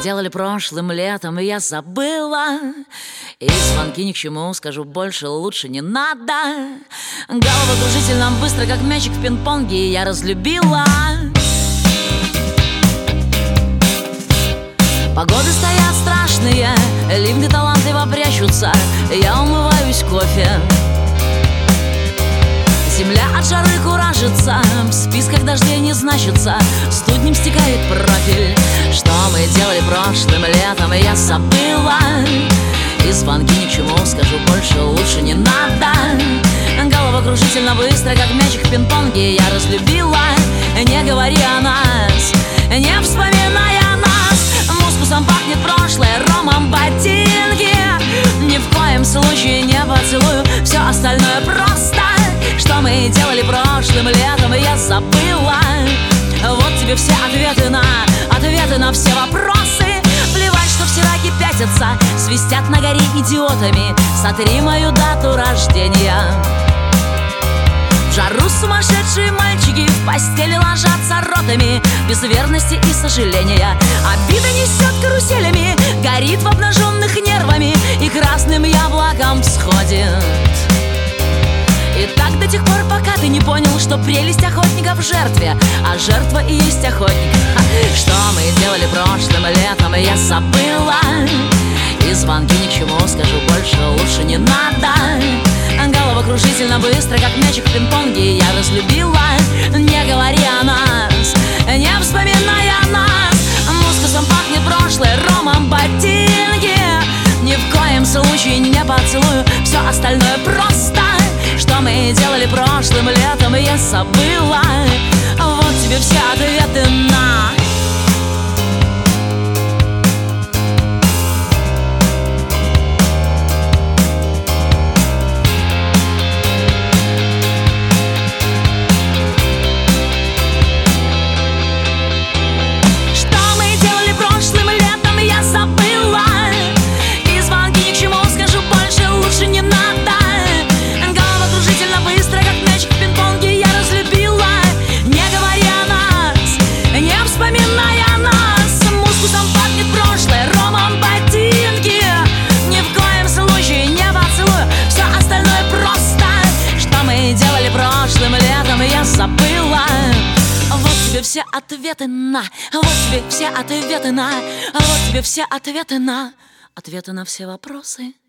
делали прошлым летом, и я забыла. И звонки ни к чему, скажу больше, лучше не надо. Головокружительно быстро, как мячик в пинг-понге, я разлюбила. Погоды стоят страшные, ливни талантливо прячутся. Я умываюсь кофе. Земля от жары куражится, в списках дождей не значится, студнем стекает профиль. Что мы делали прошлым летом, я забыла. И звонки ни к чему, скажу больше, лучше не надо. Головокружительно быстро, как мячик в пинг-понге, я разлюбила. Не говори о нас, не вспоминай о нас. Мускусом пахнет прошлое, ромом ботинки. Ни в коем случае не поцелую, все остальное просто. Что мы делали прошлым летом, я забыла. Вот тебе все ответы на все вопросы. Плевать, что все раки пятятся, свистят на горе идиотами. Сотри мою дату рождения. В жару сумасшедшие мальчики в постели ложатся ротами, без верности и сожаления. Обида несет каруселями, горит в обнаженных нервами и красным яблоком всходит. И так до тех пор, пока ты не понял, что прелесть охотника в жертве, а жертва и есть охотник. Что мы делали прошлым летом, я забыла. И звонки ни к чему, скажу больше, лучше не надо. Головокружительно быстро, как мячик в пинг-понге, я разлюбила. Не говори о нас, не вспоминай о нас. Мускусом пахнет прошлое, ромом ботинки. Ни в коем случае не поцелую, все остальное просто. Что мы делали прошлым летом, я забыла. Вот тебе все ответы на. Забыла. Вот тебе все ответы на. Вот тебе все ответы на. Вот тебе все ответы на. Ответы на все вопросы.